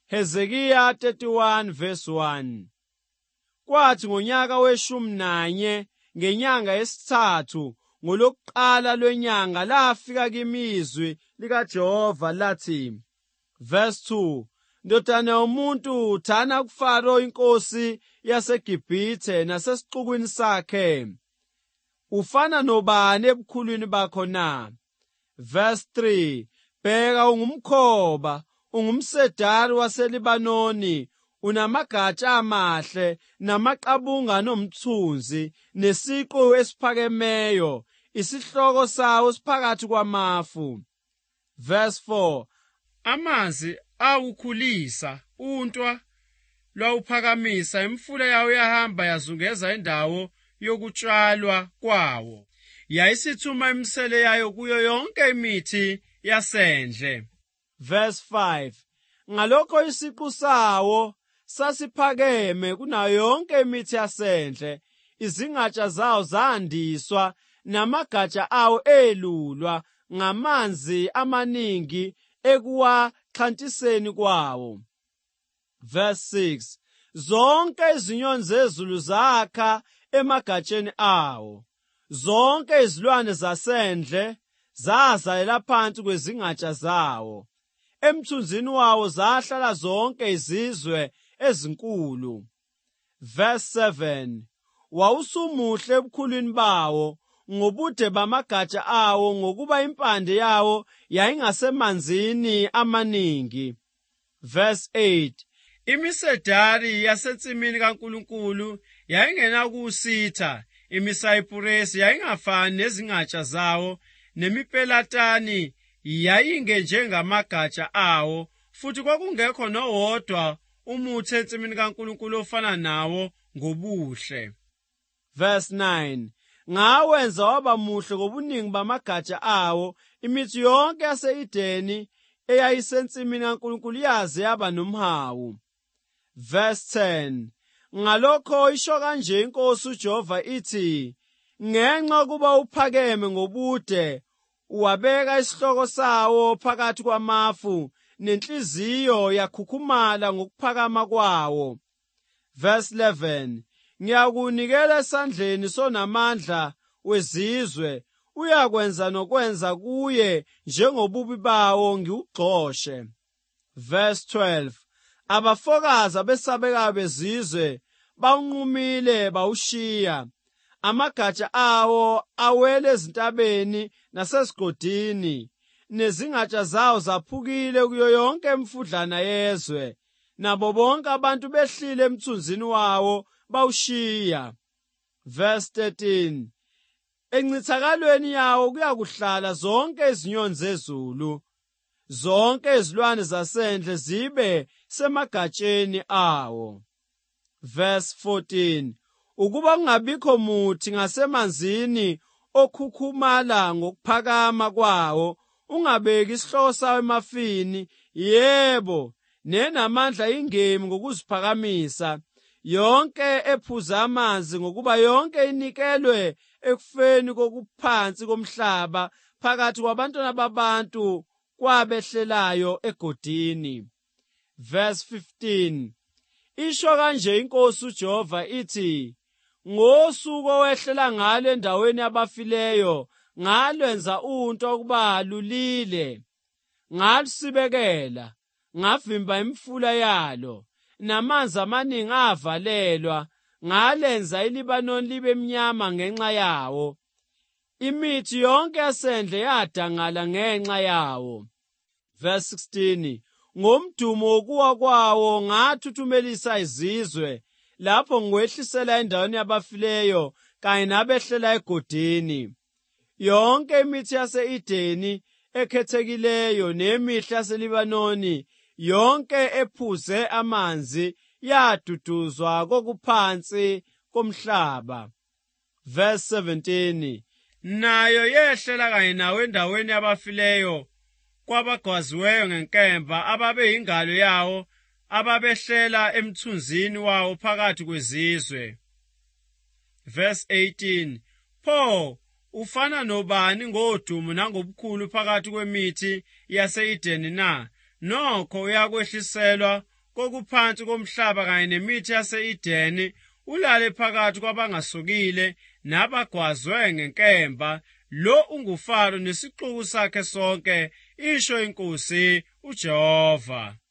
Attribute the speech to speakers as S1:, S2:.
S1: Hezekiya 31 verse 1. Kwathi ngonyaka we-11 ngenyanga yesithathu ngolokuqala lwenyanga lafika kimi izwi likaJehova lathi, verse 2, ndodana yomuntu, thana kuFaro inkosi yaseGibhithe nasesixukwini sakhe. Ufana nobani ebukhulwini bakho na? Verse 3, bheka ungumkhoba, ungumsedari waseLibanoni, unamagatsha amahle namaqabunga nomthunzi nesiqu esiphakemeyo, isihloko sawo siphakathi kwamafu. Verse 4,
S2: amanzi awukhulisa untwa lwawuphakamisa, imfula yawo yahamba yazungeza indawo yokutshalwa kwawo, yayisithuma imisele yayo kuyo yonke imithi yasendle.
S1: Verse 5, ngalokho isiqu sawo sasiphakeme kunayo yonke imithi yasendle, izingatsha zawo zandiswa namagatsha awo elulwa ngamanzi amaningi ekuwaxhantiseni kwawo. Verse 6, zonke izinyoni zezulu zakha emagatsheni awo, zonke izilwane zasendle zazalela phansi kwezingatsha zawo, emthunzini wawo zahlala zonke izizwe ezinkulu. Verse 7, wawusumuhle ebukhulwini bawo ngobude bamagatsha awo, ngokuba impande yawo yayingasemanzini amaningi. Verse 8,
S2: imisedari yasensimini kaNkulunkulu yayingenakusitha, imisayipuresi yayingafani nezingatsha zawo, nemipelatani yayingenjengamagatsha awo, futhi kwakungekho nowodwa umuthi ensimini kaNkulunkulu ofana nawo ngobuhle.
S1: Verse 9, ngawenza waba muhle ngobuningi bamagatsha awo, imithi yonke yase-Edeni eyayisensimini kaNkulunkulu yaze yaba nomhawu. Verse 10, ngalokho isho kanje inkosi uJehova ithi, ngenxa kuba uphakeme ngobude, wabeka isihloko sawo phakathi kwamafu, nenhliziyo yakhukhumala ngokuphakama kwawo. Verse 11, ngiyakunikela esandleni sonamandla wezizwe, uyakwenza nokwenza kuye njengobubi bawo ngiwugxoshe. Verse 12, abafokazi abesabekayo bezizwe bawunqumile bawushiya, amagatsha awo awele ezintabeni nasesigodini, nezingatsha zawo zaphukile kuyo yonke imfudlana yezwe, nabo bonke abantu behlile emthunzini wawo bawushiya. Verse 13, encithakalweni yawo kuyakuhlala zonke izinyoni zezulu, zonke izilwane zasendle zibe semagatsheni awo. Verse 14, ukuba kungabikho muthi ngasemanzini okhukhumala ngokuphakama kwawo, ungabeki isihloko sawo emafini, yebo, nenamandla ingemi ngokuziphakamisa, yonke ephuza amanzi, ngokuba yonke inikelwe ekufeni kokuphansi komhlaba phakathi kwabantwana babantu kwabehlelayo egodini. Verse 15, isho kanje inkosi uJehova ithi, ngosuku owehlela ngalo endaweni yabafileyo, ngalwenza unto ukuba lulile, ngalusibekela, ngavimba imfula yalo, namanzi amaningi avalelwa, ngalenza iLibanoni libe mnyama ngenxa yawo, imithi yonke yasendle yadangala ngenxa yawo. Verse 16, ngomdumo wokuwa kwawo ngathuthumelisa izizwe, lapho ngiwehlisela endaweni yabafileyo kanye nabehlela egodini. Yonke imithi yase-Edeni ekhethekileyo nemihle yaseLibanoni, yonke ephuze amanzi, yaduduzwa kokuphansi komhlaba. Verse 17,
S2: nayo yehlela kanye nawo endaweni yabafileyo kwabagwaziweyo ngenkemba, ababeyingalo yawo, ababehlela emthunzini wawo phakathi kwezizwe. Verse 18, pho ufana nobani ngodumo nangobukhulu phakathi kwemithi yase-Edeni na? Nokho uyakwehliselwa kokuphansi komhlaba kanye nemithi yase-Edeni ulale phakathi kwabangasokile nabagwazwe ngenkemba. Lo unguFaro nesixuku sakhe sonke, isho iNkosi uJehova.